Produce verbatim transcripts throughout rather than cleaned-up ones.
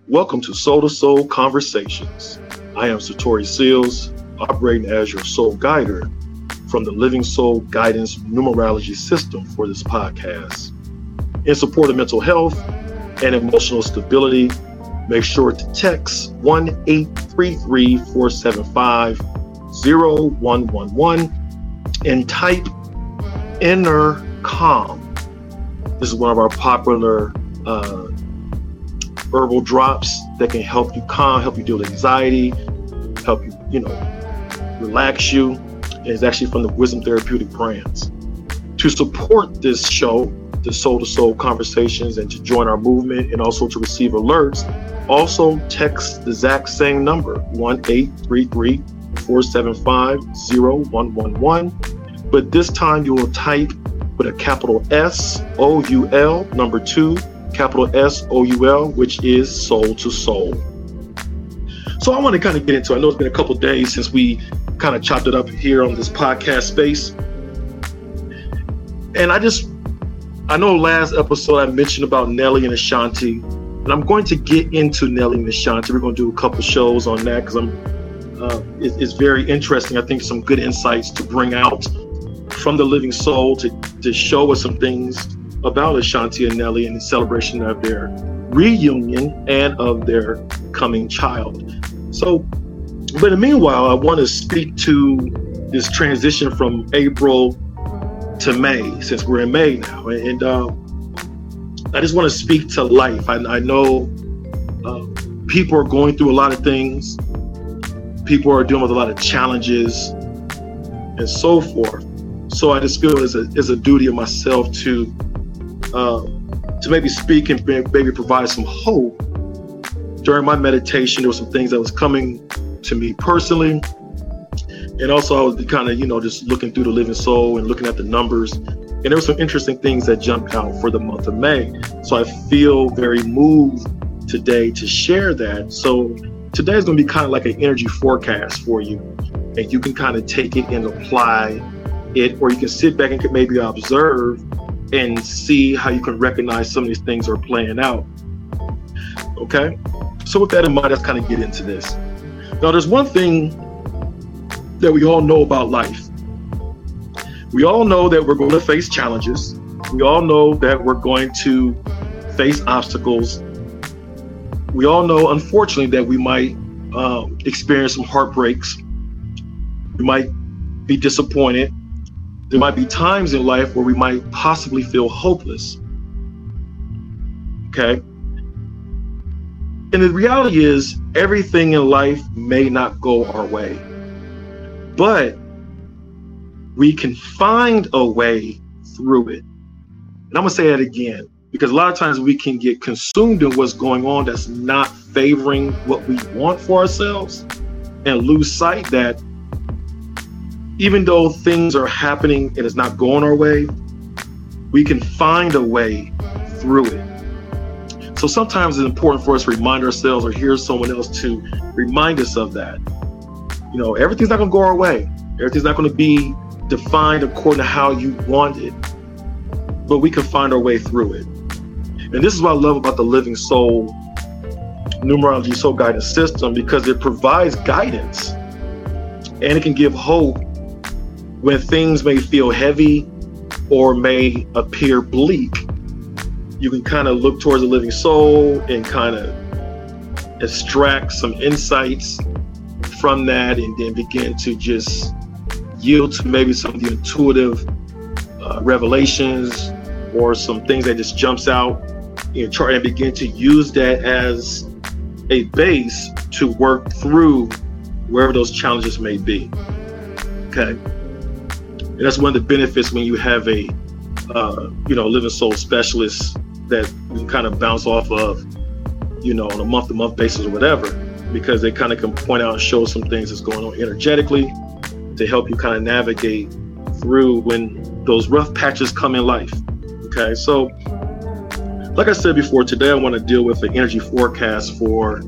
Welcome to Soul to Soul Conversations. I am Satori Seals, operating as your soul guider from the Living Soul Guidance Numerology System for this podcast. In support of mental health and emotional stability, make sure to text one eight three three, four seven five, zero one one one and type Inner Calm. This is one of our popular uh, herbal drops that can help you calm, help you deal with anxiety, help you, you know, relax you. And it's actually from the Wisdom Therapeutic brands. To support this show, the Soul to Soul Conversations, and to join our movement and also to receive alerts, also text the exact same number, one eight three three, four seven five, zero one one one. But this time you will type with a capital S O U L, number two, capital S O U L, which is Soul to Soul. So I want to kind of get into, I know it's been a couple of days since we kind of chopped it up here on this podcast space. And I just, I know last episode I mentioned about Nelly and Ashanti, and I'm going to get into Nelly and Ashanti. We're going to do a couple shows on that because I'm, uh, it, it's very interesting. I think some good insights to bring out from the Living Soul to, to show us some things about Ashanti and Nelly and the celebration of their reunion and of their coming child. So, but in the meanwhile, I want to speak to this transition from April to May, since we're in May now. And uh, I just want to speak to life. I, I know uh, people are going through a lot of things. People are dealing with a lot of challenges and so forth. So I just feel it's a, it's a duty of myself to Uh, to maybe speak and maybe provide some hope. During my meditation, there were some things that was coming to me personally. And also I was kind of, you know, just looking through the Living Soul and looking at the numbers. And there were some interesting things that jumped out for the month of May. So I feel very moved today to share that. So today is going to be kind of like an energy forecast for you. And you can kind of take it and apply it, or you can sit back and maybe observe and see how you can recognize some of these things are playing out. Okay? So with that in mind, let's kind of get into this. Now, there's one thing that we all know about life. We all know that we're going to face challenges. We all know that we're going to face obstacles. We all know, unfortunately, that we might um, experience some heartbreaks. We might be disappointed. There might be times in life where we might possibly feel hopeless. Okay? And the reality is, everything in life may not go our way, but we can find a way through it. And I'm gonna say that again, because a lot of times we can get consumed in what's going on that's not favoring what we want for ourselves and lose sight that even though things are happening and it's not going our way, we can find a way through it. So sometimes it's important for us to remind ourselves or hear someone else to remind us of that. You know, everything's not gonna go our way. Everything's not gonna be defined according to how you want it, but we can find our way through it. And this is what I love about the Living Soul Numerology Soul Guidance System, because it provides guidance and it can give hope when things may feel heavy or may appear bleak. You can kind of look towards the Living Soul and kind of extract some insights from that, and then begin to just yield to maybe some of the intuitive uh, revelations or some things that just jumps out, and try and begin to use that as a base to work through wherever those challenges may be. Okay. And that's one of the benefits when you have a, uh, you know, Living Soul specialist that you can kind of bounce off of, you know, on a month-to-month basis or whatever, because they kind of can point out and show some things that's going on energetically to help you kind of navigate through when those rough patches come in life. Okay, so like I said before, today I want to deal with the energy forecast for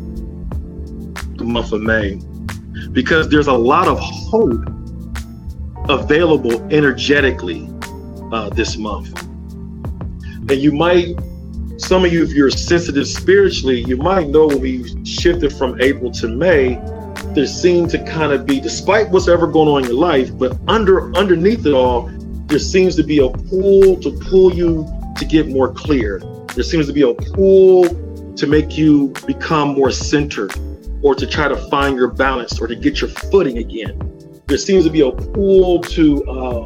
the month of May, because there's a lot of hope available energetically uh, this month. And you might some of you, if you're sensitive spiritually, you might know when we shifted from April to May, there seemed to kind of be, despite what's ever going on in your life, but under underneath it all, there seems to be a pull to pull you to get more clear. There seems to be a pull to make you become more centered, or to try to find your balance, or to get your footing again. There seems to be a pull to uh,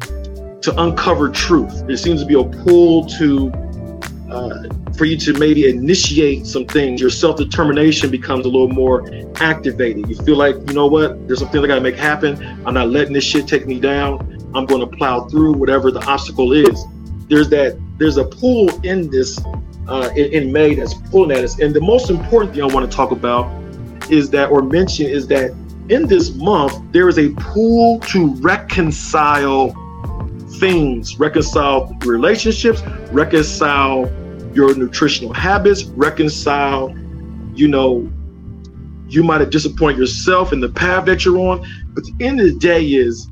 to uncover truth. There seems to be a pull to uh, for you to maybe initiate some things. Your self-determination becomes a little more activated. You feel like, you know what, there's some things I gotta make happen. I'm not letting this shit take me down. I'm gonna plow through whatever the obstacle is. There's that, there's a pull in this, uh, in, in May that's pulling at us. And the most important thing I wanna talk about is that, or mention, is that in this month, there is a pull to reconcile things, reconcile relationships, reconcile your nutritional habits, reconcile, you know, you might have disappointed yourself in the path that you're on. But the end of the day is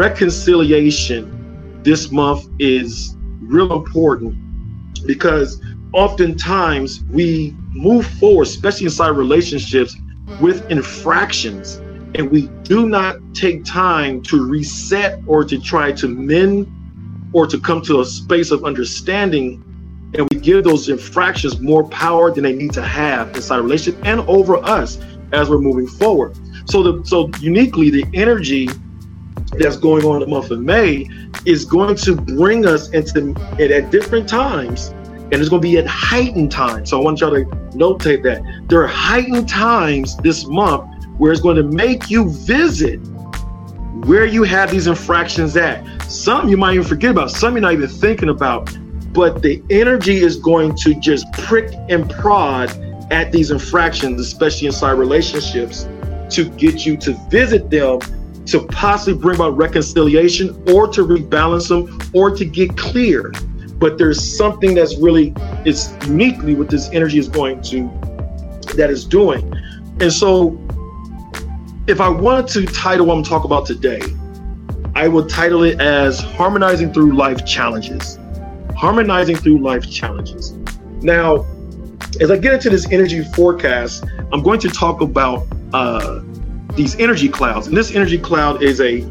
reconciliation this month is real important, because oftentimes we move forward, especially inside relationships, with infractions, and we do not take time to reset or to try to mend or to come to a space of understanding, and we give those infractions more power than they need to have inside a relationship and over us as we're moving forward. So the so uniquely, the energy that's going on in the month of May is going to bring us into it at different times, and it's going to be at heightened times. So I want y'all to notate that there are heightened times this month where it's going to make you visit where you have these infractions at. Some you might even forget about, some you're not even thinking about, but the energy is going to just prick and prod at these infractions, especially inside relationships, to get you to visit them, to possibly bring about reconciliation, or to rebalance them, or to get clear. But there's something that's really, it's uniquely what this energy is going to, that is doing. And so if I wanted to title what I'm talking about today, I would title it as Harmonizing Through Life Challenges. Harmonizing Through Life Challenges. Now, as I get into this energy forecast, I'm going to talk about uh, these energy clouds. And this energy cloud is a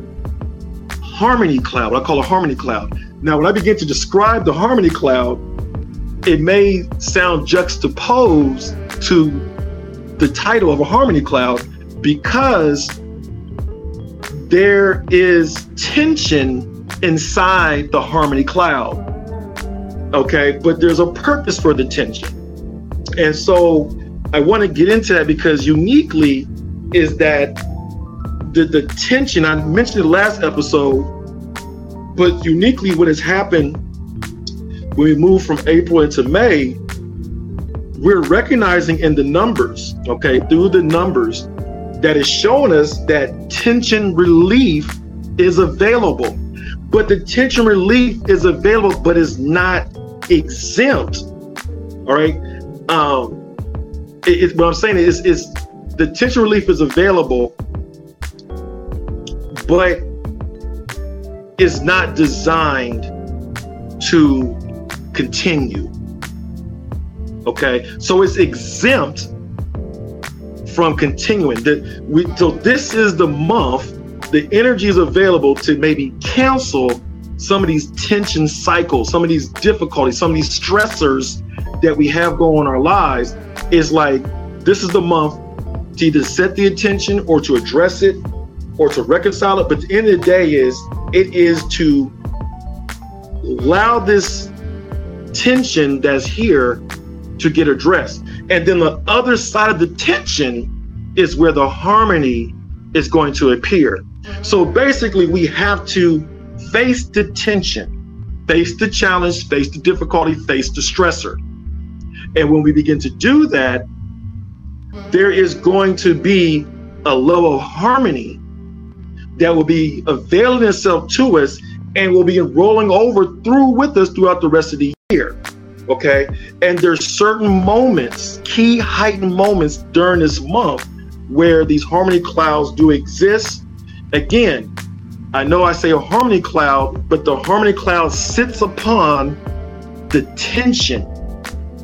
harmony cloud, what I call a harmony cloud. Now, when I begin to describe the harmony cloud, it may sound juxtaposed to the title of a harmony cloud, because there is tension inside the harmony cloud, okay? But there's a purpose for the tension. And so I want to get into that, because uniquely is that the, the tension, I mentioned the last episode, but uniquely what has happened when we move from April into May, we're recognizing in the numbers, okay, through the numbers, that is showing us that tension relief is available. But the tension relief is available, but is not exempt. All right. Um, it, it, what I'm saying is, is the tension relief is available, but is not designed to continue. Okay. So it's exempt from continuing. The, we, so this is the month, the energy is available to maybe cancel some of these tension cycles, some of these difficulties, some of these stressors that we have going in our lives. Is like, this is the month to either set the attention or to address it or to reconcile it. But the end of the day is, it is to allow this tension that's here to get addressed. And then the other side of the tension is where the harmony is going to appear. So basically, we have to face the tension, face the challenge, face the difficulty, face the stressor. And when we begin to do that, there is going to be a level of harmony that will be availing itself to us and will be rolling over through with us throughout the rest of the year. Okay. And there's certain moments, key heightened moments during this month where these harmony clouds do exist. Again, I know I say a harmony cloud, but the harmony cloud sits upon the tension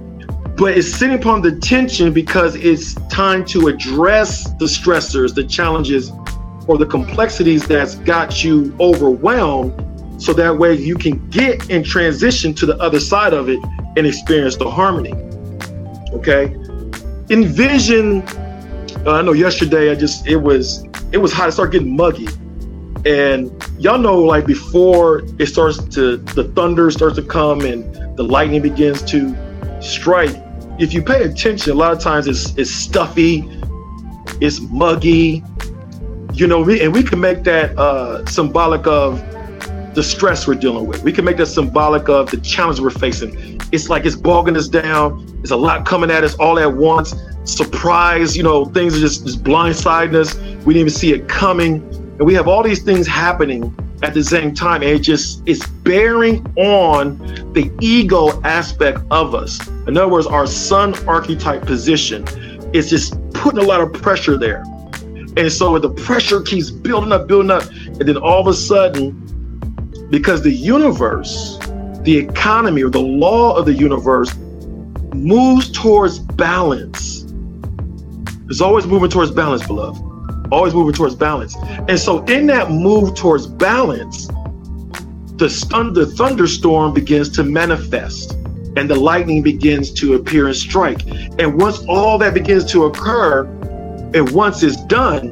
but it's sitting upon the tension because it's time to address the stressors, the challenges, or the complexities that's got you overwhelmed, so that way you can get and transition to the other side of it and experience the harmony. Okay? Envision, uh, I know yesterday I just, it was, it was hot, it started getting muggy. And y'all know, like before it starts to, the thunder starts to come and the lightning begins to strike, if you pay attention, a lot of times it's, it's stuffy, it's muggy, you know, we, and we can make that uh, symbolic of the stress we're dealing with. We can make that symbolic of the challenge we're facing. It's like it's bogging us down. There's a lot coming at us all at once. Surprise, you know, things are just, just blindsiding us. We didn't even see it coming. And we have all these things happening at the same time. And it just, it's bearing on the ego aspect of us. In other words, our sun archetype position is just putting a lot of pressure there. And so the pressure keeps building up, building up. And then all of a sudden, because the universe, the economy, or the law of the universe moves towards balance. It's always moving towards balance, beloved. Always moving towards balance. And so in that move towards balance, the, stun- the thunderstorm begins to manifest and the lightning begins to appear and strike. And once all that begins to occur, and once it's done,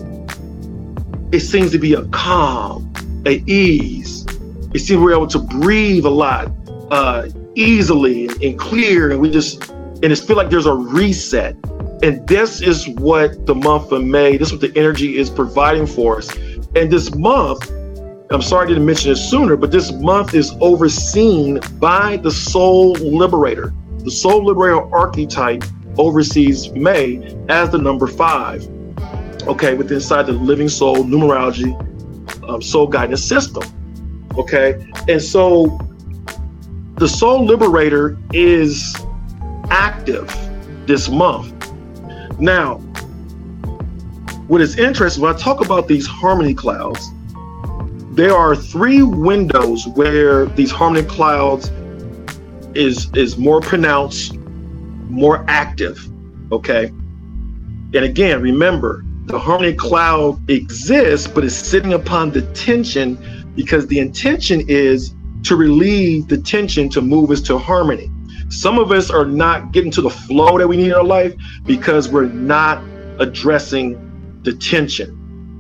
it seems to be a calm, an ease. It seems we're able to breathe a lot uh, easily and, and clear, and we just, and it feels like there's a reset. And this is what the month of May, this is what the energy is providing for us. And this month, I'm sorry I didn't mention it sooner, but this month is overseen by the Soul Liberator. The Soul Liberator archetype oversees May as the number five. Okay, within inside the Living Soul numerology um, soul guidance system. Okay, and so the Soul Liberator is active this month. Now, what is interesting, when I talk about these harmony clouds, there are three windows where these harmony clouds is is more pronounced, more active. Okay, and again, remember, the harmony cloud exists, but it's sitting upon the tension because the intention is to relieve the tension to move us to harmony. Some of us are not getting to the flow that we need in our life because we're not addressing the tension.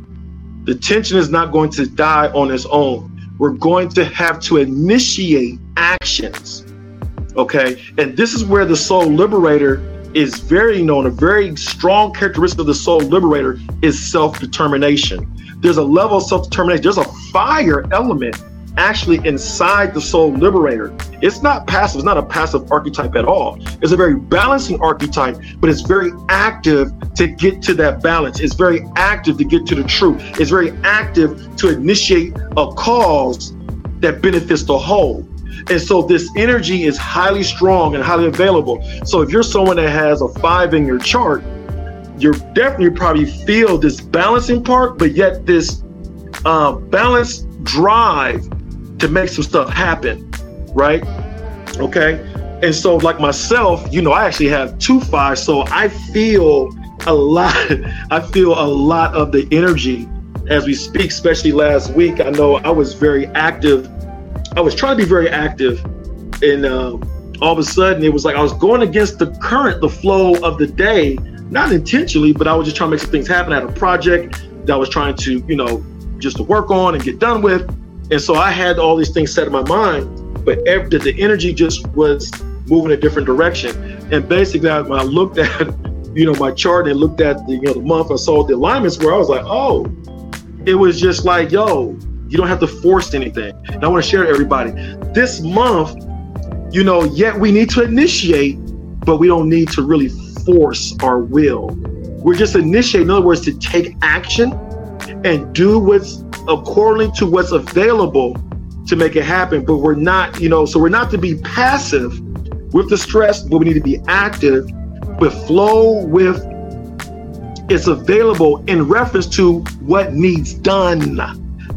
The tension is not going to die on its own. We're going to have to initiate actions. Okay, and this is where the Soul Liberator is very known. A very strong characteristic of the Soul Liberator is self-determination. There's a level of self-determination. There's a fire element actually inside the Soul Liberator. It's not passive. It's not a passive archetype at all. It's a very balancing archetype, but it's very active to get to that balance. It's very active to get to the truth. It's very active to initiate a cause that benefits the whole. And so this energy is highly strong and highly available. So if you're someone that has a five in your chart, you're definitely probably feel this balancing part, but yet this uh, balanced drive to make some stuff happen, right? Okay. And so like myself, you know, I actually have two fives, so I feel a lot, I feel a lot of the energy as we speak, especially last week. I know I was very active. I was trying to be very active, and um, all of a sudden it was like I was going against the current, the flow of the day, not intentionally, but I was just trying to make some things happen. I had a project that I was trying to, you know, just to work on and get done with. And so I had all these things set in my mind, but every, the energy just was moving a different direction. And basically when I looked at, you know, my chart and looked at the, you know, the month, I saw the alignments where I was like, oh, it was just like, yo, you don't have to force anything. And I want to share to everybody this month, you know, yet we need to initiate, but we don't need to really force our will. We're just initiating, in other words, to take action and do what's according to what's available to make it happen. But we're not, you know, so we're not to be passive with the stress, but we need to be active, but flow with it's available in reference to what needs done,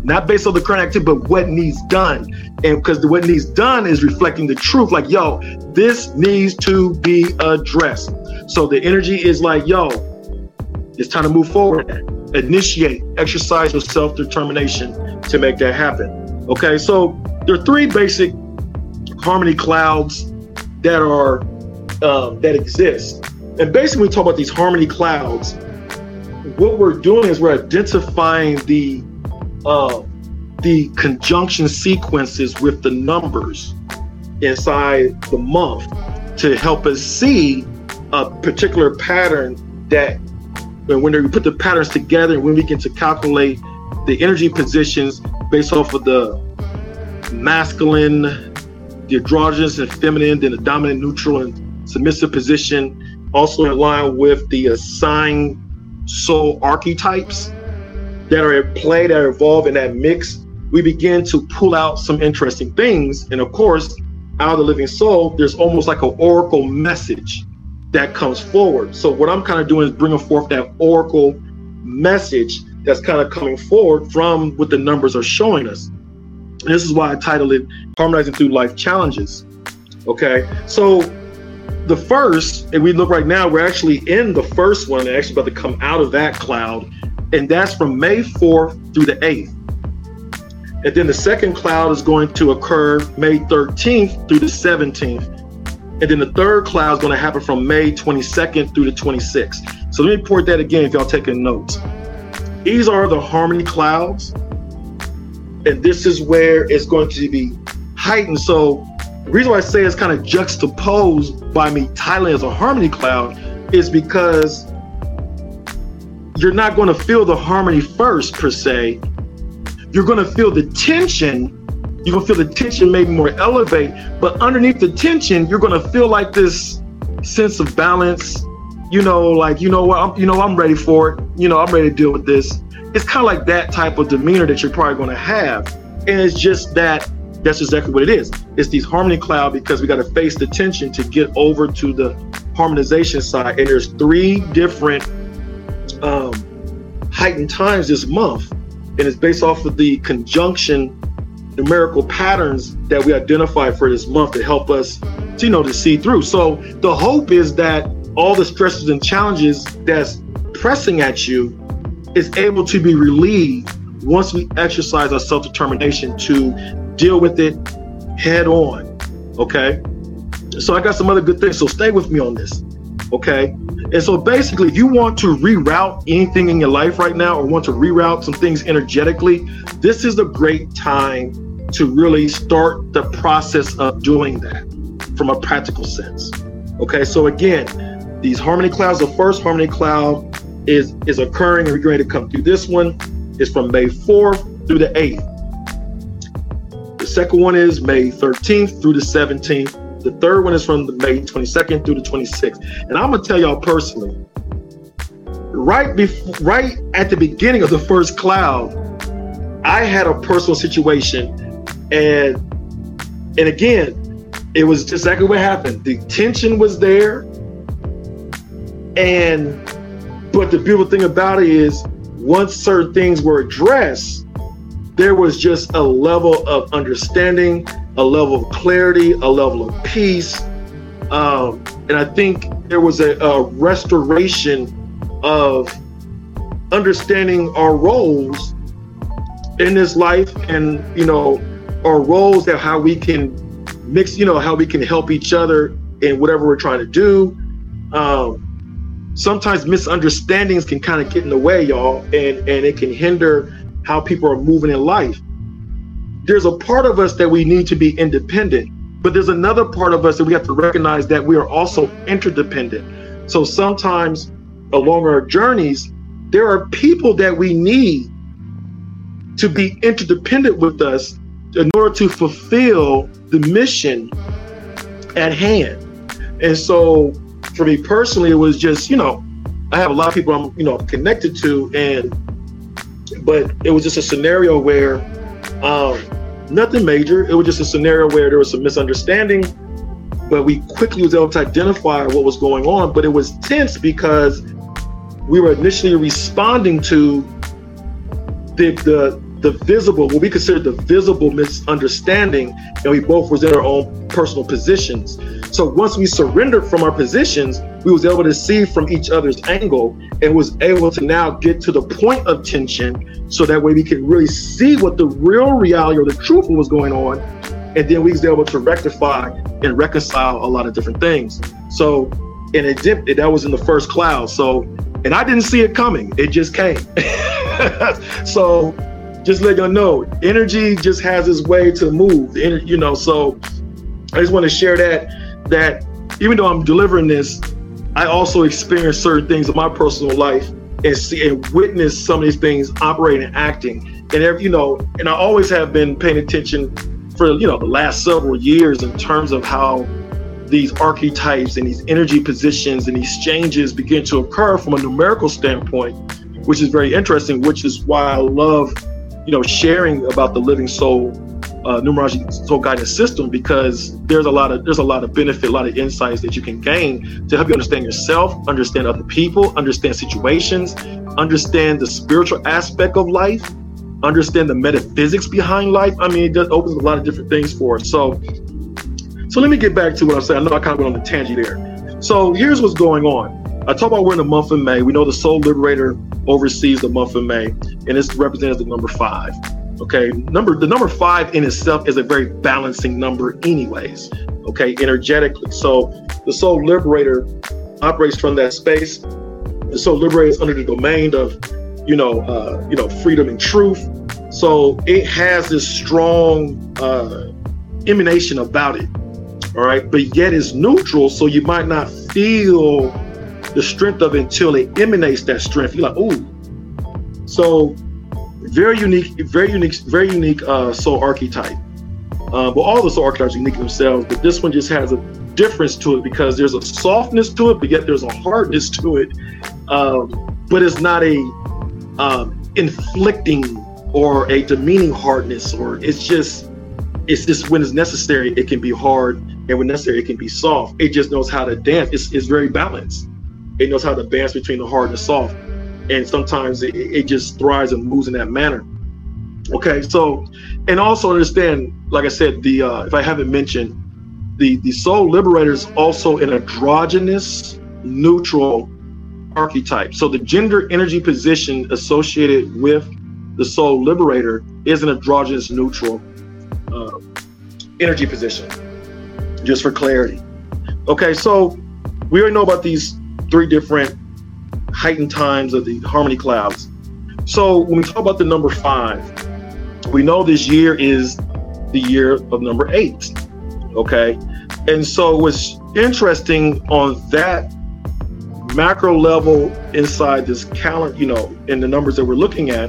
not based on the current activity, but what needs done. And because what needs done is reflecting the truth, like, yo, this needs to be addressed. So the energy is like, yo, it's time to move forward, initiate, exercise your self-determination to make that happen. Okay, so there are three basic harmony clouds that are um, that exist. And basically, when we talk about these harmony clouds, what we're doing is we're identifying the uh, the conjunction sequences with the numbers inside the month to help us see a particular pattern that, when we put the patterns together and when we begin to calculate the energy positions based off of the masculine, the androgynous and feminine, then the dominant, neutral, and submissive position, also in line with the assigned soul archetypes that are at play, that are involved in that mix, we begin to pull out some interesting things. And of course, out of the living soul, there's almost like an oracle message that comes forward. So what I'm kind of doing is bringing forth that oracle message that's kind of coming forward from what the numbers are showing us. And this is why I titled it Harmonizing Through Life Challenges. Okay, so the first, and we look right now, we're actually in the first one, and actually about to come out of that cloud, and that's from May fourth through the eighth. And then the second cloud is going to occur May thirteenth through the seventeenth. And then the third cloud is going to happen from May twenty-second through the twenty-sixth. So let me report that again if y'all taking notes. These are the harmony clouds. And this is where it's going to be heightened. So the reason why I say it's kind of juxtaposed by me titling it as a harmony cloud is because you're not going to feel the harmony first, per se. You're going to feel the tension. You're going to feel the tension maybe more elevate, but underneath the tension, you're going to feel like this sense of balance, you know, like, you know what, I'm, you know, I'm ready for it. You know, I'm ready to deal with this. It's kind of like that type of demeanor that you're probably going to have. And it's just that, that's exactly what it is. It's these harmony cloud because we got to face the tension to get over to the harmonization side. And there's three different um, heightened times this month. And it's based off of the conjunction numerical patterns that we identify for this month to help us, to, you know, to see through. So the hope is that all the stresses and challenges that's pressing at you is able to be relieved once we exercise our self-determination to deal with it head on. Okay. So I got some other good things. So stay with me on this. Okay. And so basically, if you want to reroute anything in your life right now, or want to reroute some things energetically, this is a great time to really start the process of doing that from a practical sense. Okay, so again, these harmony clouds, the first harmony cloud is, is occurring, and we're going to come through this one. It's from May fourth through the eighth. The second one is May thirteenth through the seventeenth. The third one is from the May twenty-second through the twenty-sixth. And I'm gonna tell y'all personally, right before, right at the beginning of the first cloud, I had a personal situation, and and again, it was just exactly what happened. The tension was there, and but the beautiful thing about it is, once certain things were addressed, there was just a level of understanding, a level of clarity, a level of peace. Um, and I think there was a, a restoration of understanding our roles in this life, and, you know, our roles, that how we can mix, you know, how we can help each other in whatever we're trying to do. Um, sometimes misunderstandings can kind of get in the way, y'all, and, and it can hinder how people are moving in life. There's a part of us that we need to be independent, but there's another part of us that we have to recognize that we are also interdependent. So sometimes along our journeys, there are people that we need to be interdependent with us in order to fulfill the mission at hand. And so for me personally, it was just, you know, I have a lot of people I'm, you know, connected to, and but it was just a scenario where um, nothing major. It was just a scenario where there was some misunderstanding, but we quickly was able to identify what was going on. But it was tense because we were initially responding to the the, the visible, what we consider the visible misunderstanding, and we both was in our own personal positions. So once we surrendered from our positions, we was able to see from each other's angle and was able to now get to the point of tension, so that way we could really see what the real reality or the truth was going on, and then we was able to rectify and reconcile a lot of different things. So, and it did, that was in the first cloud. So, and I didn't see it coming, it just came. So just let you know, energy just has its way to move, you know. So I just want to share that, that even though I'm delivering this, I also experience certain things in my personal life and see and witness some of these things operating and acting. And every, you know, and I always have been paying attention for, you know, the last several years in terms of how these archetypes and these energy positions and these changes begin to occur from a numerical standpoint, which is very interesting, which is why I love, you know, sharing about the Living Soul uh, numerology soul guidance system, because there's a lot of there's a lot of benefit, a lot of insights that you can gain to help you understand yourself, understand other people, understand situations, understand the spiritual aspect of life, understand the metaphysics behind life. I mean, it does opens a lot of different things for us. So, so let me get back to what I'm saying. I know I kind of went on a tangent there. So here's what's going on. I talk about we're in the month of May. We know the Soul Liberator oversees the month of May, and it's represented as the number five. Okay, number the number five in itself is a very balancing number, anyways. Okay, energetically. So the Soul Liberator operates from that space. The Soul Liberator is under the domain of, you know, uh, you know, freedom and truth. So it has this strong uh, emanation about it. All right, but yet it's neutral, so you might not feel the strength of it until it emanates that strength. You're like, ooh. So very unique, very unique, very unique uh, soul archetype. Uh, but all the soul archetypes are unique themselves, but this one just has a difference to it because there's a softness to it, but yet there's a hardness to it. Um, but it's not a um, inflicting or a demeaning hardness, or it's just, it's just when it's necessary, it can be hard, and when necessary, it can be soft. It just knows how to dance. It's, it's very balanced. It knows how to dance between the hard and the soft. And sometimes it, it just thrives and moves in that manner. Okay, so, and also understand, like I said, the uh, if I haven't mentioned, the, the Soul Liberator is also an androgynous neutral archetype. So the gender energy position associated with the Soul Liberator is an androgynous neutral uh, energy position, just for clarity. Okay, so we already know about these three different heightened times of the harmony clouds. So when we talk about the number five, we know this year is the year of number eight. Okay, and so what's interesting on that macro level inside this calendar, you know, in the numbers that we're looking at,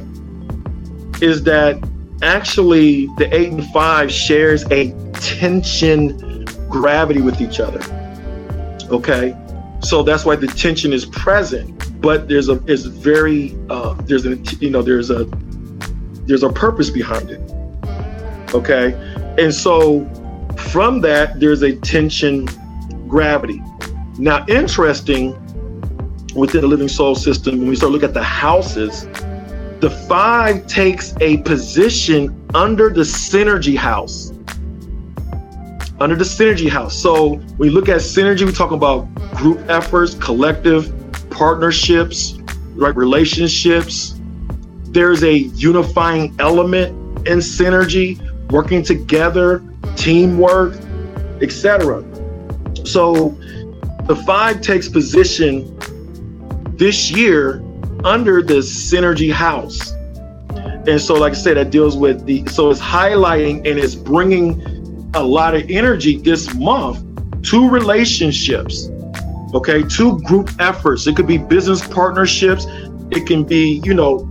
is that actually the eight and five shares a tension gravity with each other. Okay, so that's why the tension is present, but there's a is very uh, there's a you know there's a there's a purpose behind it. Okay, and so from that there's a tension gravity. Now, interesting within the Living Soul system, when we start looking at the houses, the five takes a position under the synergy house. Under the synergy house. So when we look at synergy, we talk about group efforts, collective partnerships, right? Relationships. There's a unifying element in synergy, working together, teamwork, et cetera. So the five takes position this year under the synergy house. And so, like I said, that deals with the, so it's highlighting and it's bringing a lot of energy this month to relationships, okay, to group efforts. It could be business partnerships. It can be, you know,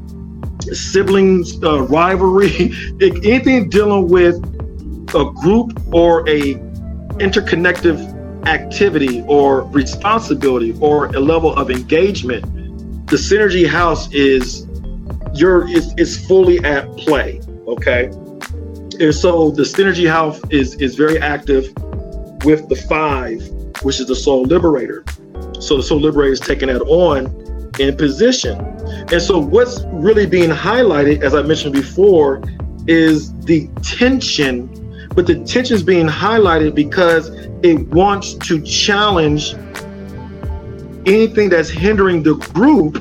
siblings, uh, rivalry, it, anything dealing with a group or a interconnective activity or responsibility or a level of engagement. The synergy house is your is, is fully at play, okay? And so the synergy house is is very active with the five, which is the Soul Liberator. So the Soul Liberator is taking that on in position. And so what's really being highlighted, as I mentioned before, is the tension, but the tension is being highlighted because it wants to challenge anything that's hindering the group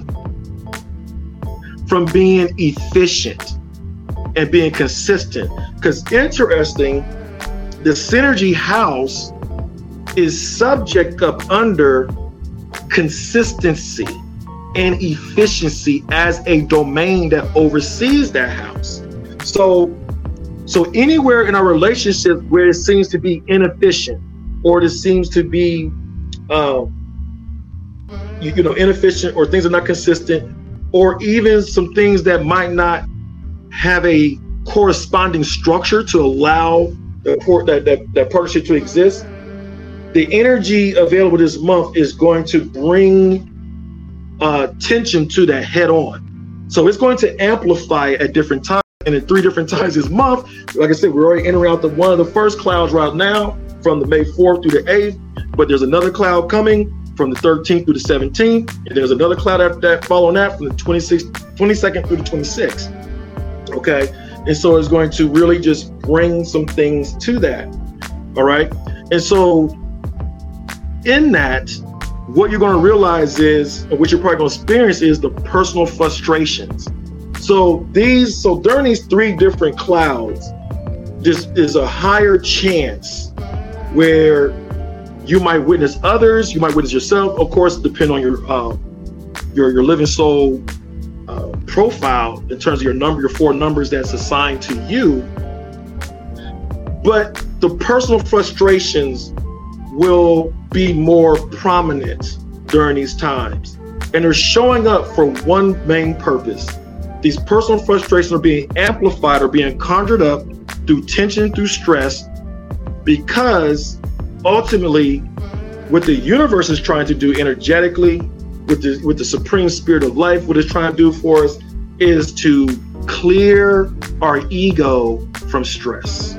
from being efficient and being consistent. Because interesting, the synergy house is subject up under consistency and efficiency as a domain that oversees that house. So, so anywhere in our relationship where it seems to be inefficient, or it seems to be, um, you, you know, inefficient, or things are not consistent, or even some things that might not have a corresponding structure to allow the, that, that, that partnership to exist, the energy available this month is going to bring uh, tension to that head on. So it's going to amplify at different times, and at three different times this month. Like I said, we're already entering out the one of the first clouds right now, from the May fourth through the eighth, but there's another cloud coming from the thirteenth through the seventeenth, and there's another cloud after that following that from the twenty-sixth, twenty-second through the twenty-sixth. Okay, and so it's going to really just bring some things to that. All right, and so in that, what you're going to realize is, or what you're probably going to experience, is the personal frustrations. So these, so during these three different clouds, this is a higher chance where you might witness others, you might witness yourself. Of course, depend on your uh, your your living soul uh, profile in terms of your number, your four numbers that's assigned to you. But the personal frustrations will be more prominent during these times, and they're showing up for one main purpose. These personal frustrations are being amplified or being conjured up through tension, through stress, because ultimately what the universe is trying to do energetically with the with the supreme spirit of life, what it's trying to do for us is to clear our ego from stress.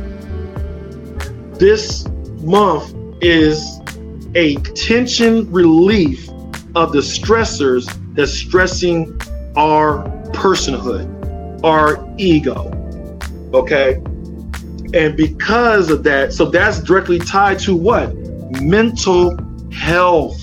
This month is a tension relief of the stressors that's stressing our personhood, our ego. Okay. And because of that, so that's directly tied to what? Mental health.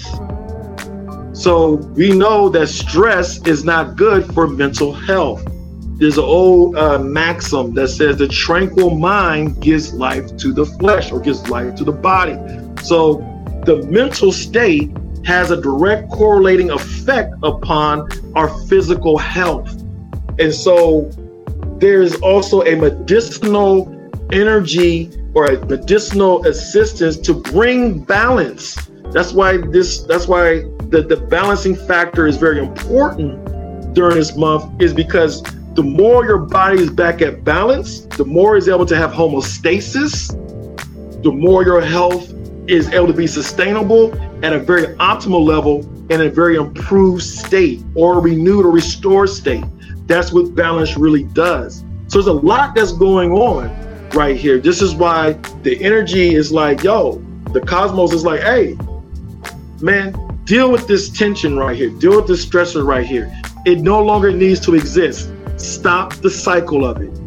So we know that stress is not good for mental health. There's an old uh, maxim that says the tranquil mind gives life to the flesh, or gives life to the body. So the mental state has a direct correlating effect upon our physical health. And so there's also a medicinal energy or a medicinal assistance to bring balance. That's why this, that's why the, the balancing factor is very important during this month, is because the more your body is back at balance, the more it's able to have homeostasis, the more your health is able to be sustainable at a very optimal level, in a very improved state, or renewed or restored state. That's what balance really does. So there's a lot that's going on right here. This is why the energy is like, yo, the cosmos is like, hey, man, deal with this tension right here. Deal with this stressor right here. It no longer needs to exist. Stop the cycle of it,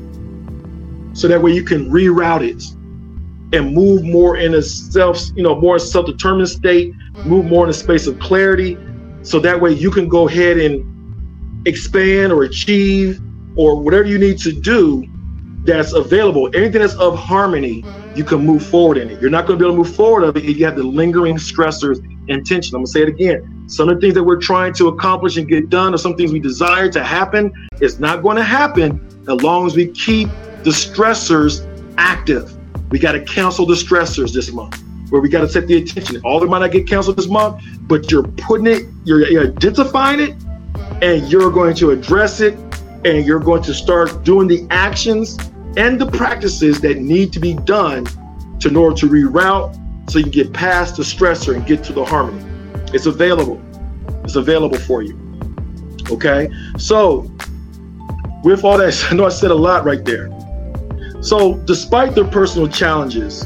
so that way you can reroute it and move more in a self, you know, more self-determined state, move more in a space of clarity. So that way you can go ahead and expand or achieve or whatever you need to do that's available. Anything that's of harmony, you can move forward in it. You're not going to be able to move forward of it if you have the lingering stressors and tension. I'm going to say it again. Some of the things that we're trying to accomplish and get done, or some things we desire to happen, is not going to happen as long as we keep the stressors active. We got to cancel the stressors this month, where we got to set the attention. All of them might not get canceled this month, but you're putting it, you're, you're identifying it, and you're going to address it, and you're going to start doing the actions and the practices that need to be done to, in order to reroute, so you can get past the stressor and get to the harmony. It's available. It's available for you. Okay. So with all that, I know I said a lot right there. So despite their personal challenges,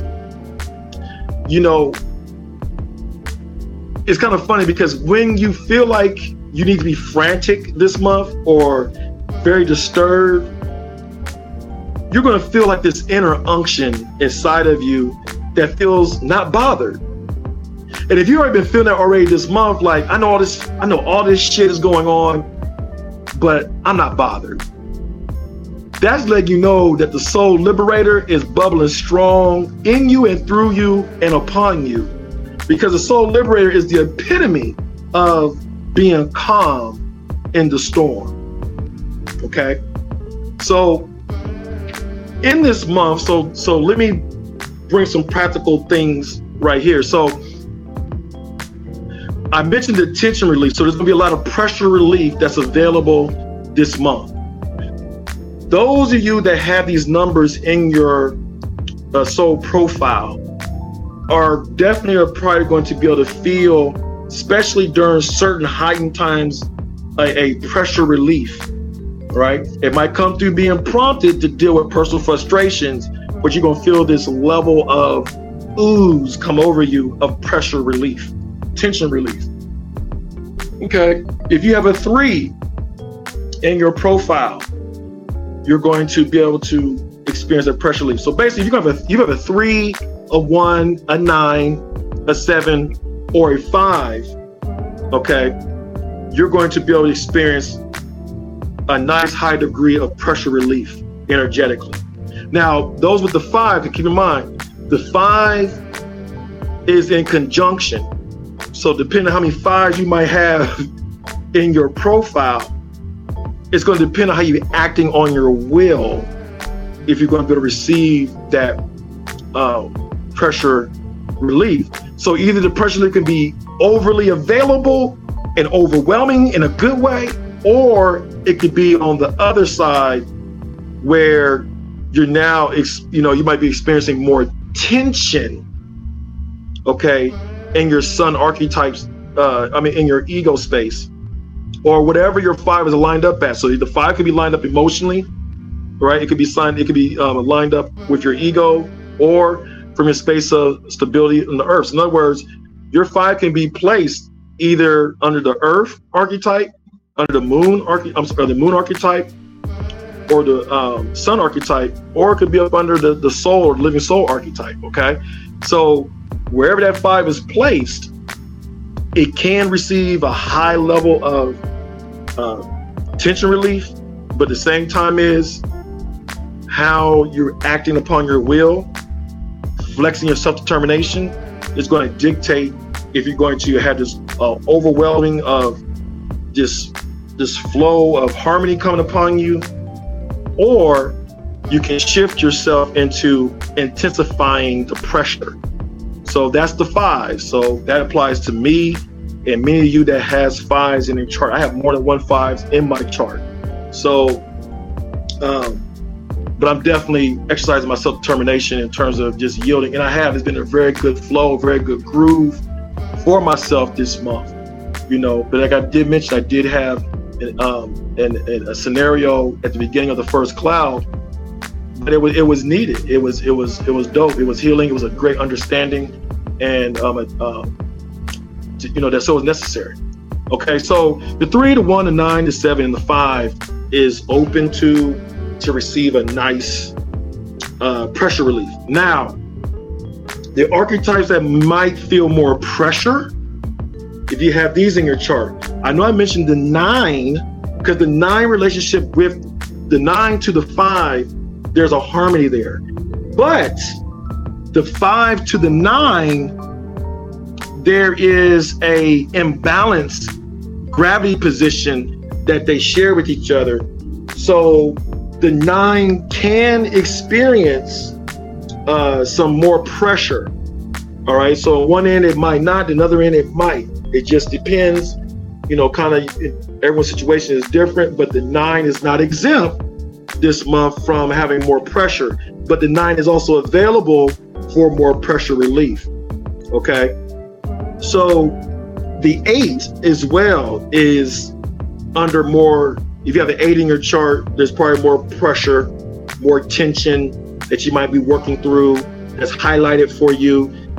you know, it's kind of funny because when you feel like you need to be frantic this month or very disturbed, you're going to feel like this inner unction inside of you that feels not bothered. And if you've already been feeling that already this month, like, I know all this, I know all this shit is going on, but I'm not bothered. That's letting you know that the soul liberator is bubbling strong in you and through you and upon you. Because the soul liberator is the epitome of being calm in the storm. Okay? So in this month, so so let me bring some practical things right here. So I mentioned the tension relief. So there's gonna be a lot of pressure relief that's available this month. Those of you that have these numbers in your uh, soul profile are definitely are probably going to be able to feel, especially during certain heightened times, a, a pressure relief, right? It might come through being prompted to deal with personal frustrations, but you're gonna feel this level of ooze come over you of pressure relief, tension relief. Okay, if you have a three in your profile, you're going to be able to experience that pressure relief. So basically, if you have a you have a three, a one, a nine, a seven, or a five, okay, you're going to be able to experience a nice high degree of pressure relief energetically. Now, those with the five, to keep in mind, the five is in conjunction. So depending on how many fives you might have in your profile, it's going to depend on how you're acting on your will if you're going to be able to receive that uh, pressure relief. So either the pressure relief can be overly available and overwhelming in a good way, or it could be on the other side where you're now, you know, you might be experiencing more tension, okay, in your sun archetypes, uh, I mean, in your ego space, or whatever your five is lined up at. So the five could be lined up emotionally, right? It could be signed, it could be um, lined up with your ego or from your space of stability in the earth. So in other words, your five can be placed either under the earth archetype, under the moon arche- I'm sorry, the moon archetype, or the um, sun archetype, or it could be up under the, the soul or living soul archetype, okay? So wherever that five is placed, it can receive a high level of uh, tension relief, but at the same time is how you're acting upon your will, flexing your self-determination is going to dictate if you're going to have this uh, overwhelming of this, this flow of harmony coming upon you, or you can shift yourself into intensifying the pressure. So that's the five. So that applies to me and many of you that has fives in their chart. I have more than one fives in my chart. So, um, but I'm definitely exercising my self-determination in terms of just yielding. And I have, it's been a very good flow, very good groove for myself this month, you know. But like I did mention, I did have an, um, an, an, a scenario at the beginning of the first cloud, but it was it was needed. It was it was it was dope. It was healing. It was a great understanding, and um, uh, to, you know, that so was necessary. Okay, so the three, the one, the nine, the seven, and the five is open to to receive a nice uh, pressure relief. Now, the archetypes that might feel more pressure, if you have these in your chart, I know I mentioned the nine, because the nine relationship with the nine to the five, there's a harmony there. But the five to the nine, there is a imbalanced gravity position that they share with each other. So the nine can experience uh, some more pressure. All right, so one end it might not, another end it might. It just depends, you know, kind of everyone's situation is different, but the nine is not exempt this month from having more pressure, but the nine is also available for more pressure relief. Okay, so the eight as well is under more. If you have an eight in your chart, there's probably more pressure, more tension that you might be working through that's highlighted for you.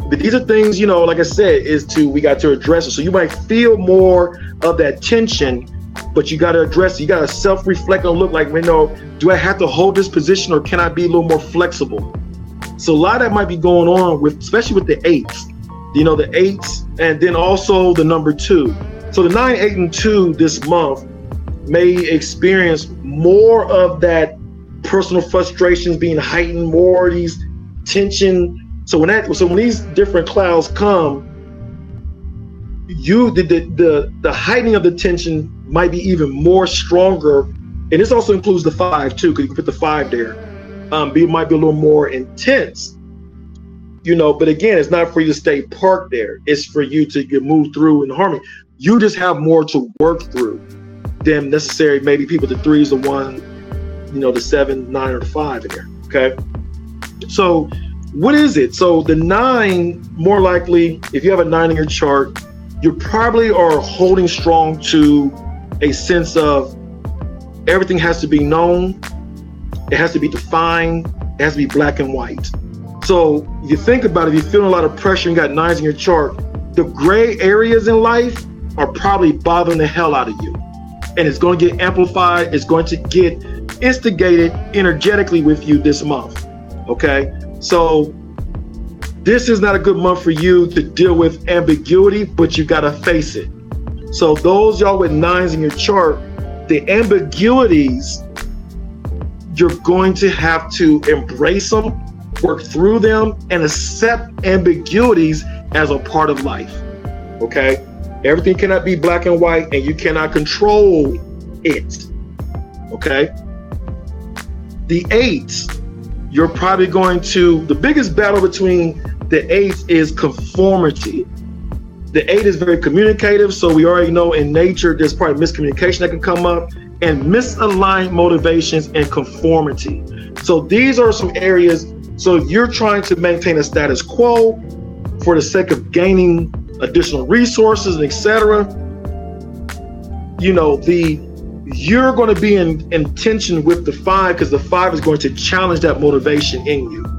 But these are things, you know, like I said, is to, we got to address it. So you might feel more of that tension, but you got to address it. You got to self-reflect and look like, you know, do I have to hold this position or can I be a little more flexible? So a lot of that might be going on with, especially with the eights, you know, the eights, and then also the number two. So the nine, eight, and two this month may experience more of that personal frustrations being heightened, more of these tension. So when that, so when these different clouds come, you the the the, the heightening of the tension might be even more stronger, and this also includes the five too, because you can put the five there. Um, it might be a little more intense, you know. But again, it's not for you to stay parked there. It's for you to get moved through in harmony. You just have more to work through than necessary. Maybe people the threes, the one, you know, the seven, nine, or the five in there. Okay, so what is it? So the nine, more likely, if you have a nine in your chart, you probably are holding strong to a sense of everything has to be known, it has to be defined, it has to be black and white. So if you think about it, if you're feeling a lot of pressure and you got nines in your chart, the gray areas in life are probably bothering the hell out of you. And it's going to get amplified, it's going to get instigated energetically with you this month, okay? So this is not a good month for you to deal with ambiguity, but you got to face it. So those y'all with nines in your chart, the ambiguities, you're going to have to embrace them, work through them, and accept ambiguities as a part of life, okay? Everything cannot be black and white, and you cannot control it, okay? The eights, you're probably going to, the biggest battle between the eights is conformity. The eight is very communicative, so we already know in nature there's probably miscommunication that can come up, and misaligned motivations and conformity. So these are some areas. So if you're trying to maintain a status quo for the sake of gaining additional resources and et cetera, you know, the you're going to be in, in tension with the five, because the five is going to challenge that motivation in you.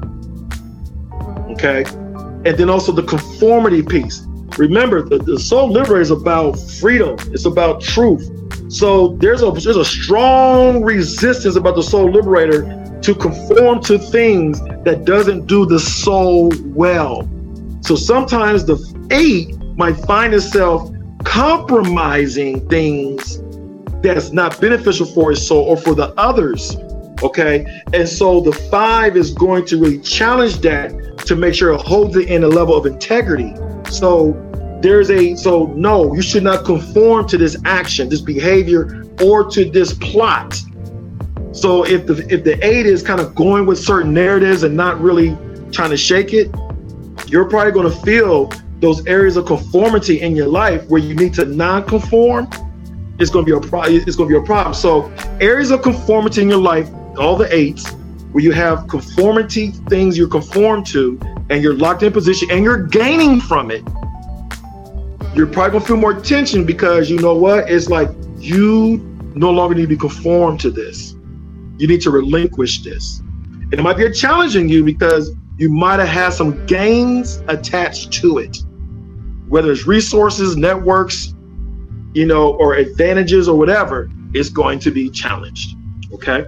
Okay. And then also the conformity piece. Remember, the, the soul liberator is about freedom. It's about truth. So there's a there's a strong resistance about the soul liberator to conform to things that doesn't do the soul well. So sometimes the eight might find itself compromising things that's not beneficial for its soul or for the others. Okay. And so the five is going to really challenge that to make sure it holds it in a level of integrity. So there's a, so no, you should not conform to this action, this behavior, or to this plot. So if the if the eight is kind of going with certain narratives and not really trying to shake it, you're probably going to feel those areas of conformity in your life where you need to non-conform. It's going to be a problem. It's going to be a problem. So areas of conformity in your life, all the eights, where you have conformity, things you're conformed to, and you're locked in position, and you're gaining from it. You're probably gonna feel more tension because you know what? It's like you no longer need to be conformed to this. You need to relinquish this. And it might be a challenge in you because you might have had some gains attached to it, whether it's resources, networks, you know, or advantages or whatever. It's going to be challenged. Okay.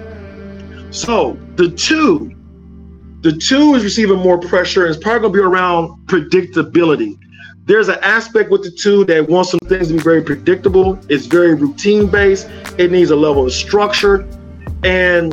So the two, the two is receiving more pressure, and it's probably gonna be around predictability. There's an aspect with the two that wants some things to be very predictable. It's very routine based. It needs a level of structure, and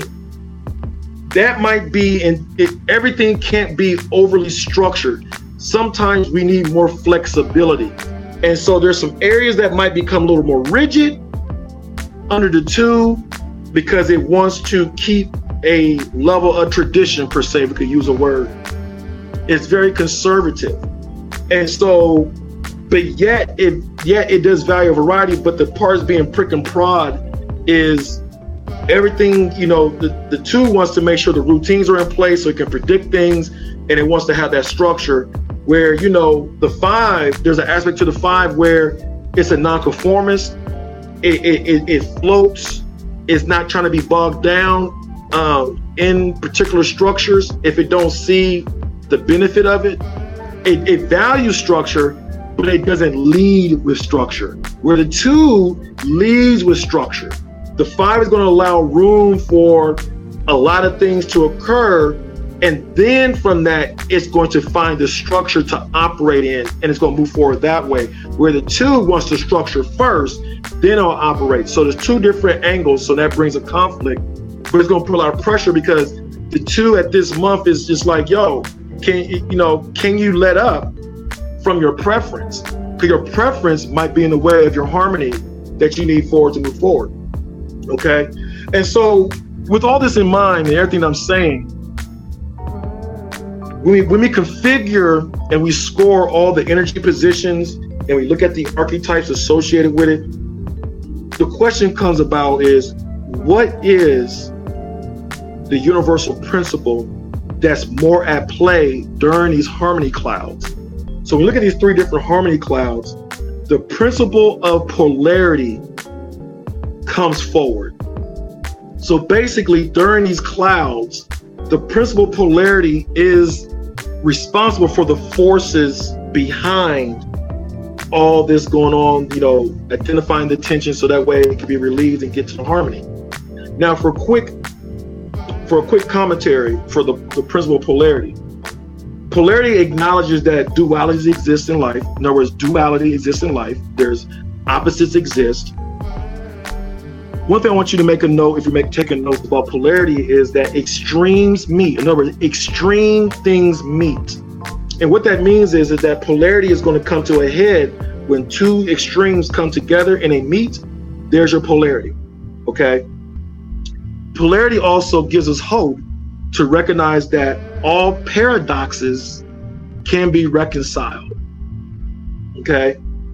that might be, and it, everything can't be overly structured. Sometimes we need more flexibility. And so there's some areas that might become a little more rigid under the two because it wants to keep a level of tradition, per se, we could use a word. It's very conservative. And so, but yet it yet it does value variety, but the parts being prick and prod is everything, you know, the, the two wants to make sure the routines are in place so it can predict things, and it wants to have that structure where, you know, the five, there's an aspect to the five where it's a nonconformist, it, it, it, it floats, it's not trying to be bogged down um, in particular structures if it don't see the benefit of it. it, it values structure, but it doesn't lead with structure. Where the two leads with structure. The five is going to allow room for a lot of things to occur. And then from that, it's going to find the structure to operate in, and it's going to move forward that way. Where the two wants to structure first, then it'll operate. So there's two different angles. So that brings a conflict, but it's going to put a lot of pressure because the two at this month is just like, yo, can you know, can you let up from your preference? Because your preference might be in the way of your harmony that you need forward to move forward. Okay. And so with all this in mind and everything I'm saying, when we, when we configure and we score all the energy positions and we look at the archetypes associated with it, the question comes about is, what is the universal principle that's more at play during these harmony clouds? So when we look at these three different harmony clouds, the principle of polarity comes forward. So basically during these clouds, the principle of polarity is responsible for the forces behind all this going on, you know, identifying the tension so that way it can be relieved and get to the harmony. Now for a quick, for a quick commentary for the, the principle of polarity, polarity acknowledges that dualities exist in life. In other words, duality exists in life. There's opposites exist. One thing I want you to make a note, if you make taking notes about polarity, is that extremes meet. In other words, extreme things meet. And what that means is, is that polarity is going to come to a head when two extremes come together and they meet. There's your polarity. Okay. Polarity also gives us hope to recognize that all paradoxes can be reconciled. Okay.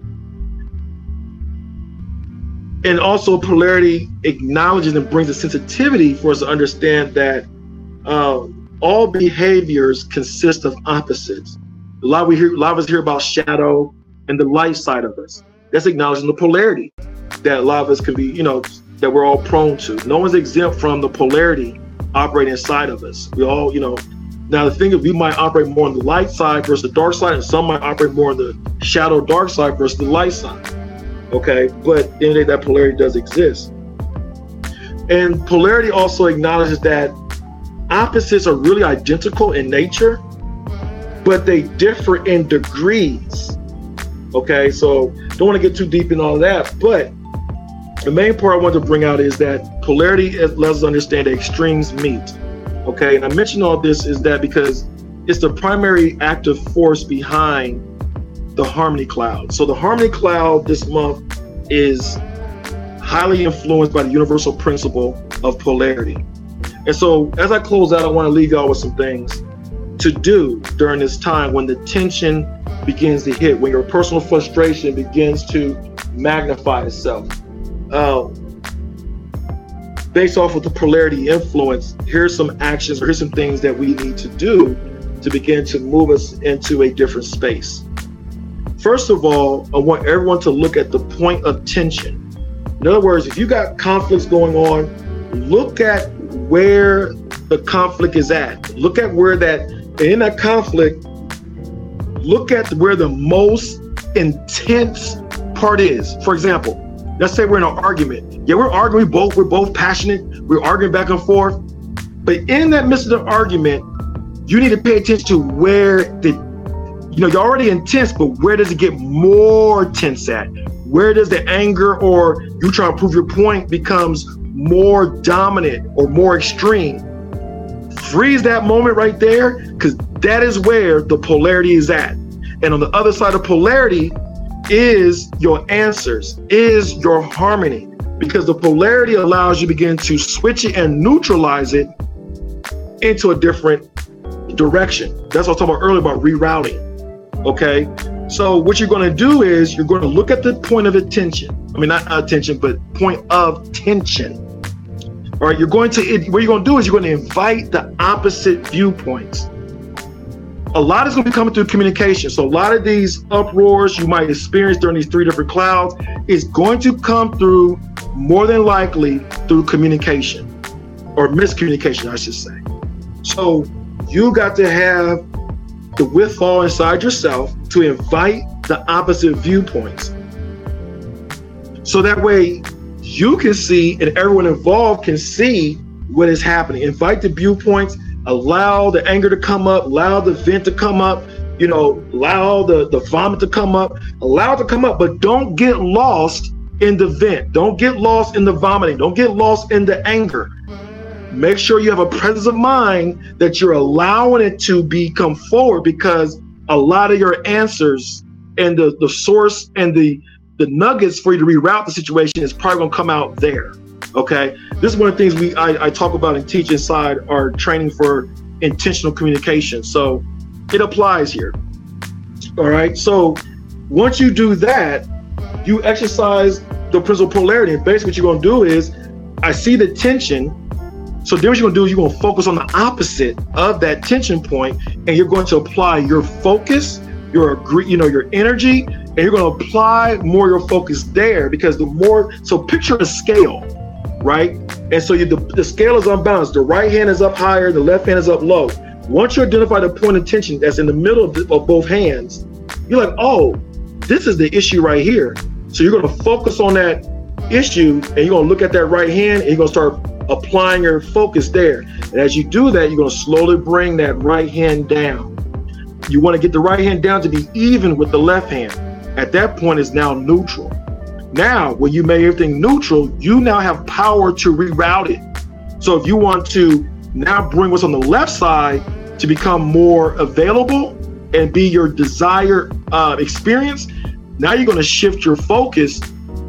And also polarity acknowledges and brings a sensitivity for us to understand that um, all behaviors consist of opposites. A lot we hear, a lot of us hear about shadow and the light side of us. That's acknowledging the polarity that a lot of us can be, you know, that we're all prone to. No one's exempt from the polarity operating inside of us. We all, you know, now the thing is we might operate more on the light side versus the dark side, and some might operate more on the shadow dark side versus the light side. Okay, but at the end of the day, that polarity does exist. And polarity also acknowledges that opposites are really identical in nature, but they differ in degrees. Okay, so don't want to get too deep in all of that, but the main part I want to bring out is that polarity lets us understand that extremes meet. Okay, and I mention all this is that because it's the primary active force behind the harmony cloud. So the harmony cloud this month is highly influenced by the universal principle of polarity. And so as I close out, I want to leave y'all with some things to do during this time when the tension begins to hit, when your personal frustration begins to magnify itself. Um, based off of the polarity influence, here's some actions, or here's some things that we need to do to begin to move us into a different space. First of all, I want everyone to look at the point of tension. In other words, if you got conflicts going on, look at where the conflict is at. Look at where that, in that conflict, look at where the most intense part is. For example, let's say we're in an argument. Yeah, we're arguing, both, we're both passionate, we're arguing back and forth. But in that midst of the argument, you need to pay attention to where the You know, you're already intense, but where does it get more tense at? Where does the anger or you trying to prove your point becomes more dominant or more extreme? Freeze that moment right there, because that is where the polarity is at. And on the other side of polarity is your answers, is your harmony, because the polarity allows you to begin to switch it and neutralize it into a different direction. That's what I was talking about earlier about rerouting. Okay, so what you're going to do is you're going to look at the point of attention. I mean, not attention, but point of tension. All right, you're going to, what you're going to do is you're going to invite the opposite viewpoints. A lot is going to be coming through communication. So a lot of these uproars you might experience during these three different clouds is going to come through, more than likely, through communication or miscommunication, I should say. So you got to have the withfall inside yourself to invite the opposite viewpoints. So that way you can see and everyone involved can see what is happening. Invite the viewpoints, allow the anger to come up, allow the vent to come up, you know, allow the, the vomit to come up, allow it to come up, but don't get lost in the vent. Don't get lost in the vomiting. Don't get lost in the anger. Make sure you have a presence of mind that you're allowing it to be come forward, because a lot of your answers and the, the source and the, the nuggets for you to reroute the situation is probably going to come out there. Okay. This is one of the things we I, I talk about and teach inside our training for intentional communication. So it applies here. All right. So once you do that, you exercise the principle of polarity. And basically what you're going to do is, I see the tension. So then what you're going to do is you're going to focus on the opposite of that tension point, and you're going to apply your focus, your agree, you know, your energy, and you're going to apply more your focus there, because the more, so picture a scale, right? And so you, the, the scale is unbalanced. The right hand is up higher, the left hand is up low. Once you identify the point of tension that's in the middle of, the, of both hands, you're like, oh, this is the issue right here. So you're going to focus on that issue, and you're going to look at that right hand, and you're going to start applying your focus there. And as you do that, you're going to slowly bring that right hand down. You want to get the right hand down to be even with the left hand. At that point, it's now neutral. Now, when you made everything neutral, you now have power to reroute it. So if you want to now bring what's on the left side to become more available and be your desired uh, experience, now you're going to shift your focus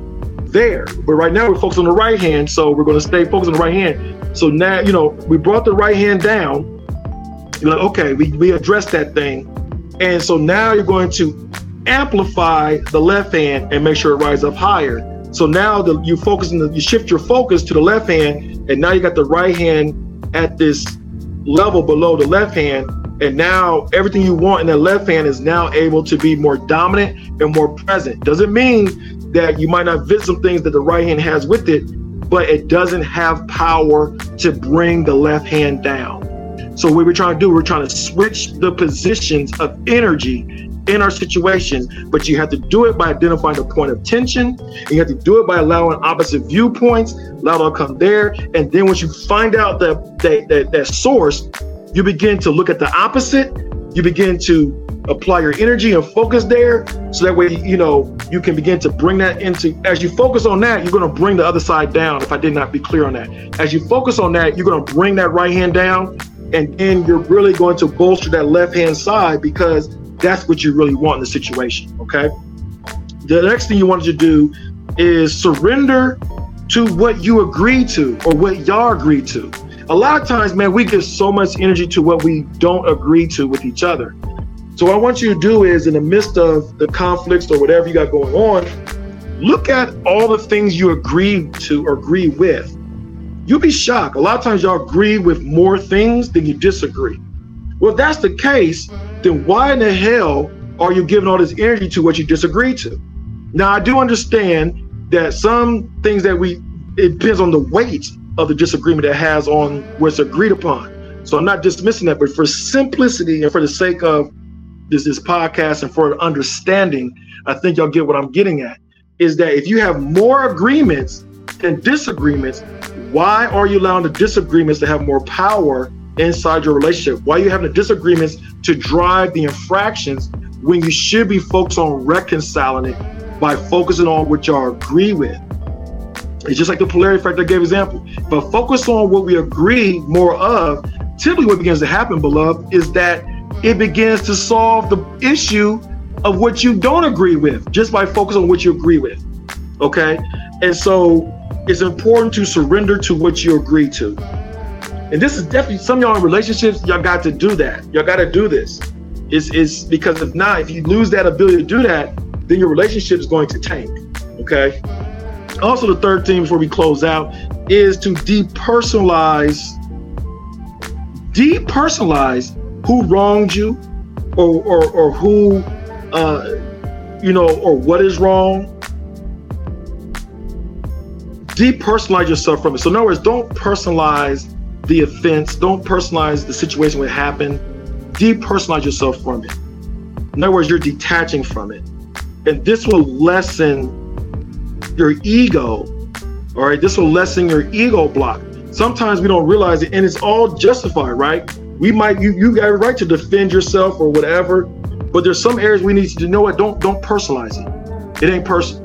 there. But right now we're focused on the right hand, so we're going to stay focused on the right hand. So now, you know, we brought the right hand down. You're like, okay, we, we addressed that thing. And so now you're going to amplify the left hand and make sure it rises up higher. So now the, you focus on the, you shift your focus to the left hand, and now you got the right hand at this level below the left hand. And now everything you want in the left hand is now able to be more dominant and more present. Doesn't mean that you might not visit some things that the right hand has with it, but it doesn't have power to bring the left hand down. So what we're trying to do, we're trying to switch the positions of energy in our situations, but you have to do it by identifying the point of tension, and you have to do it by allowing opposite viewpoints, allow them to come there. And then once you find out that, that, that, that source, you begin to look at the opposite, you begin to apply your energy and focus there, so that way, you know, you can begin to bring that into, as you focus on that, you're going to bring the other side down. If I did not be clear on that, as you focus on that, you're going to bring that right hand down, and then you're really going to bolster that left hand side, because that's what you really want in the situation. Okay. The next thing you want to do is surrender to what you agree to, or what y'all agree to. A lot of times, man, we give so much energy to what we don't agree to with each other. So what I want you to do is, in the midst of the conflicts or whatever you got going on, look at all the things you agree to or agree with. You'll be shocked. A lot of times y'all agree with more things than you disagree. Well, if that's the case, then why in the hell are you giving all this energy to what you disagree to? Now, I do understand that some things that we, it depends on the weight of the disagreement that has on what's agreed upon. So I'm not dismissing that, but for simplicity and for the sake of this, this podcast and for understanding, I think y'all get what I'm getting at, is that if you have more agreements than disagreements, why are you allowing the disagreements to have more power inside your relationship? Why are you having the disagreements to drive the infractions when you should be focused on reconciling it by focusing on what y'all agree with? It's just like the polarity effect I gave example. If I focus on what we agree more of, typically what begins to happen, beloved, is that it begins to solve the issue of what you don't agree with, just by focusing on what you agree with. Okay? And so it's important to surrender to what you agree to. And this is definitely, some of y'all in relationships, y'all got to do that. Y'all got to do this. It's, it's because if not, if you lose that ability to do that, then your relationship is going to tank. Okay? Also, the third thing before we close out is to depersonalize, depersonalize who wronged you, or or, or who, uh, you know, or what is wrong. Depersonalize yourself from it. So in other words, don't personalize the offense. Don't personalize the situation what happened. depersonalize yourself from it. In other words, you're detaching from it. And this will lessen your ego, all right? This will lessen your ego block. Sometimes we don't realize it, and it's all justified, right? We might, you, you got a right to defend yourself or whatever, but there's some areas we need to know what, don't, don't personalize it. It ain't personal.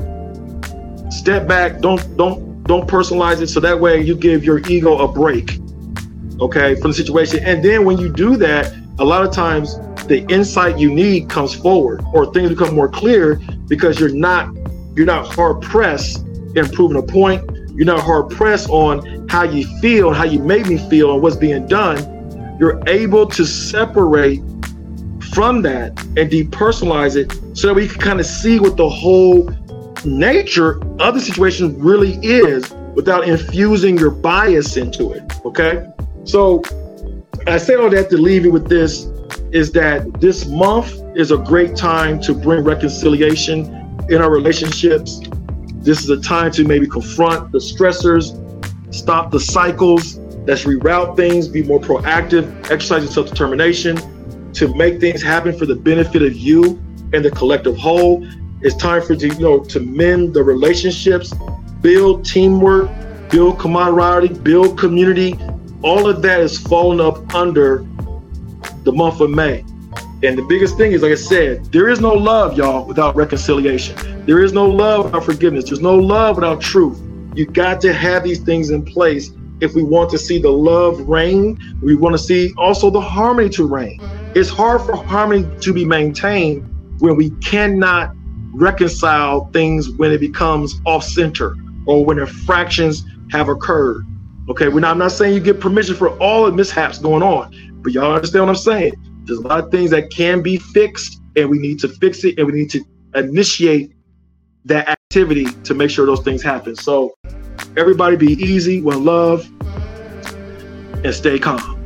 Step back, don't, don't, don't personalize it. So that way you give your ego a break, okay, from the situation. And then when you do that, a lot of times the insight you need comes forward, or things become more clear because you're not, you're not hard pressed in proving a point. You're not hard pressed on how you feel, how you made me feel, and what's being done. You're able to separate from that and depersonalize it so that we can kind of see what the whole nature of the situation really is without infusing your bias into it. Okay. So I say all that to leave you with this, is that this month is a great time to bring reconciliation in our relationships. This is a time to maybe confront the stressors, stop the cycles, let's reroute things, be more proactive, exercise your self-determination to make things happen for the benefit of you and the collective whole. It's time for you, you know, to mend the relationships, build teamwork, build camaraderie, build community. All of that is falling up under the month of May. And the biggest thing is, like I said, there is no love, y'all, without reconciliation. There is no love without forgiveness. There's no love without truth. You got to have these things in place if we want to see the love reign. We want to see also the harmony to reign. It's hard for harmony to be maintained when we cannot reconcile things when it becomes off center or when infractions have occurred. Okay, we're not, I'm not saying you get permission for all the mishaps going on, but y'all understand what I'm saying? There's a lot of things that can be fixed, and we need to fix it, and we need to initiate that activity to make sure those things happen. So everybody be easy, one love, and stay calm.